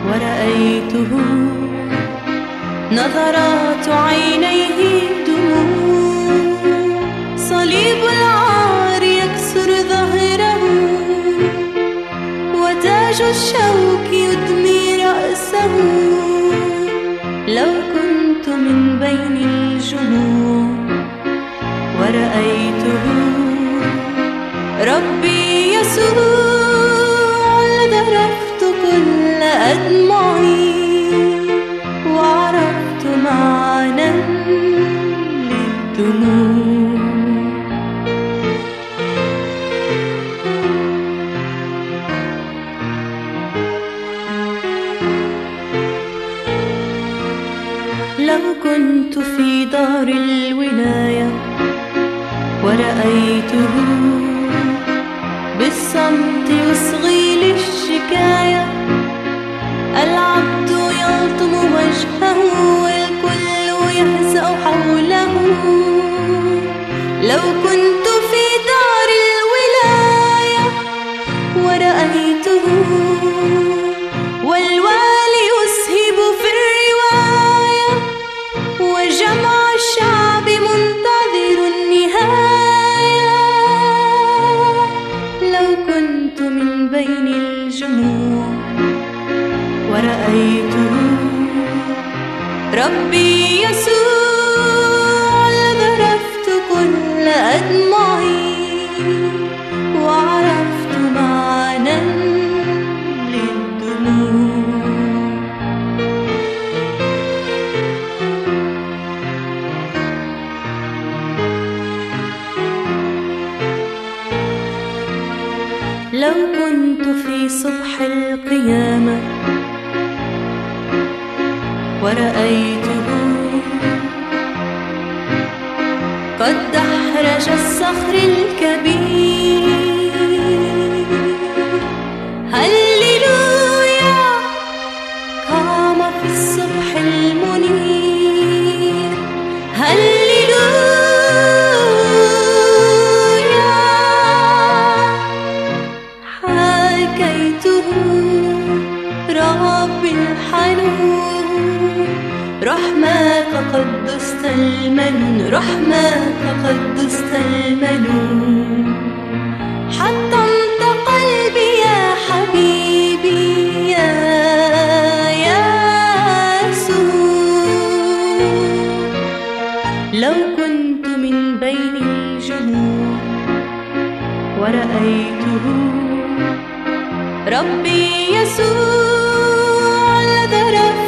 ورأيته نظرات عينيه دموع، صليب العار يكسر ظهره وتاج الشوك يدمي رأسه. لو كنت من بين الجموع ورأيته ربي يسوع، لذرفت كل أدمعي وعرفت معنى للدموع. لو كنت في دار الولاية ورأيته بالصمت يصغي للشكاية، العبد يلطم وجهه والكل يهزأ حوله. لو كنت في دار الولاية ورأيته والوالي يسهب في الرواية وجمع الشعب منتظر النهاية. لو كنت من بين الجموع ورأيته ربي يسوع، لذرفت كل أدمعي وعرفت معنى للدموع. لو كنت في صبح القيامة ورأيته قد دحرج الصخر الكبير، هللويا قام في الصبح المنير، هللويا حكيته رب الحنون، رحمك قد دست المنون، رحمك قد دست المنون. حطمت قلبي يا حبيبي يا يسوع. لو كنت من بين الجموع ورأيته ربي يسوع، لذرفت